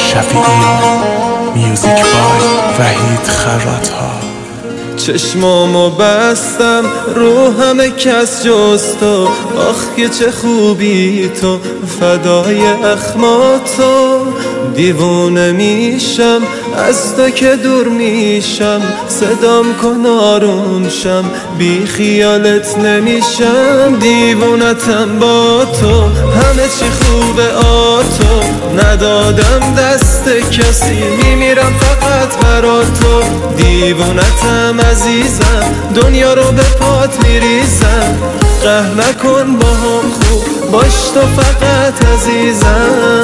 شفیعی. میوزیک بای وحید خرات‌ها. چشمامو بستم رو همه کس جز تو، آخ که چه خوبی تو، فدای اخماتو. دیوونه میشم از تو که دور میشم، صدام کن آروم شم، بی خیالت نمیشم. دیوونتم با تو، همه چی خوبه آتو، ندادم دست کسی، میمیرم فقط برا تو. دیوونتم عزیزم، دنیا رو به پات میریزم، قهر نکن با هم، خوب باش تو فقط عزیزم.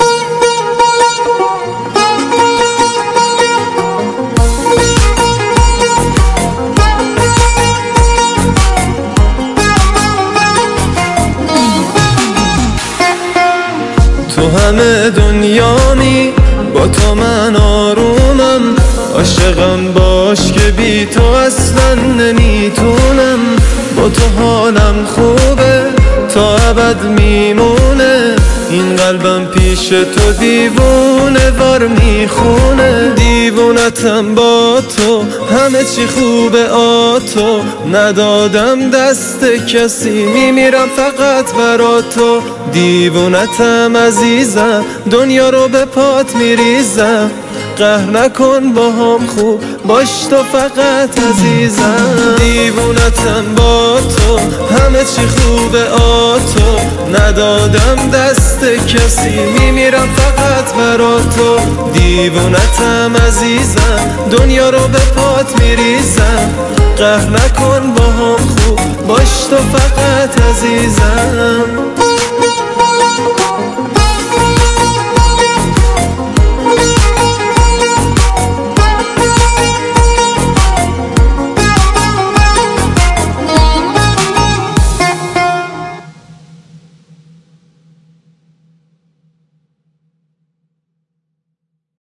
تو همه دنیامی، با تو من آرومم، عاشقم باش که بی تو اصلا نمیتونم. با تو حالم خوبه تا ابد میمونه، این قلبم پیش تو دیوونه وار میخونه. دیوونتم با تو، همه چی خوبه آتو، ندادم دست کسی، میمیرم فقط برا تو. دیوونتم عزیزم، دنیا رو به پات میریزم، قهر نکن با هم، خوب باش تو فقط عزیزم. دیوونتم با تو، همه چی خوبه آتو، ندادم دست کسی، میمیرم فقط برا تو. دیوونتم عزیزم، دنیا رو به پات میریزم، قهر نکن با هم، خوب باش تو فقط عزیزم.